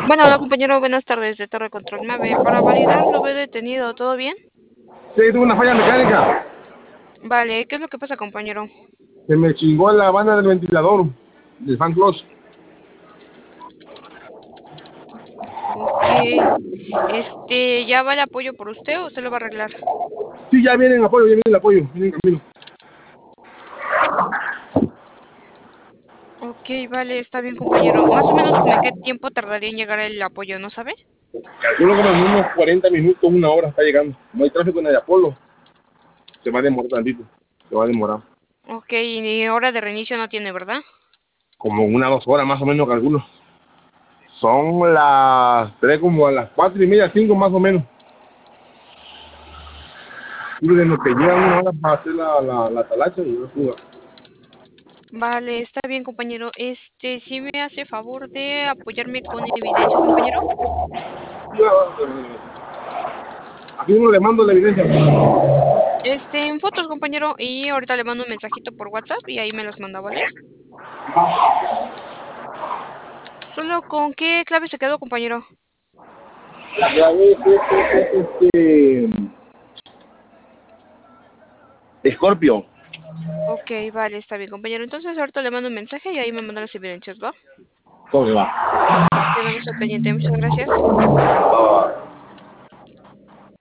Bueno, hola compañero, buenas tardes de Torre Control 9. Para validar, lo veo detenido, ¿todo bien? Sí, tuve una falla mecánica. Vale, ¿qué es lo que pasa, compañero? Se me chingó la banda del ventilador del fan clutch. Ok, ¿ya va el apoyo por usted o usted lo va a arreglar? Sí, ya viene el apoyo, ya viene el apoyo, viene en camino. Ok, vale, está bien, compañero. Más o menos, ¿como en qué tiempo tardaría en llegar el apoyo, no sabe? Calculo como en unos 40 minutos, una hora está llegando. Como hay tráfico en el Apolo, se va a demorar tantito. Se va a demorar. Ok, y hora de reinicio no tiene, ¿verdad? Como una 2 horas más o menos, calculo. Son las 3 como a las 4:30, 5 más o menos. Y de lo que lleva una hora para hacer la talacha y la fuga. Vale, está bien, compañero. ¿Sí me hace favor de apoyarme con evidencias, compañero? Aquí uno le mando la evidencia. En fotos, compañero, y ahorita le mando un mensajito por WhatsApp y ahí me los manda, ¿vale? Solo con qué clave se quedó, compañero. La clave Scorpio. Ok, vale, está bien, compañero. Entonces ahorita le mando un mensaje y ahí me manda las evidencias, ¿va? ¿Cómo se va? Quedamos al pendiente. Muchas gracias.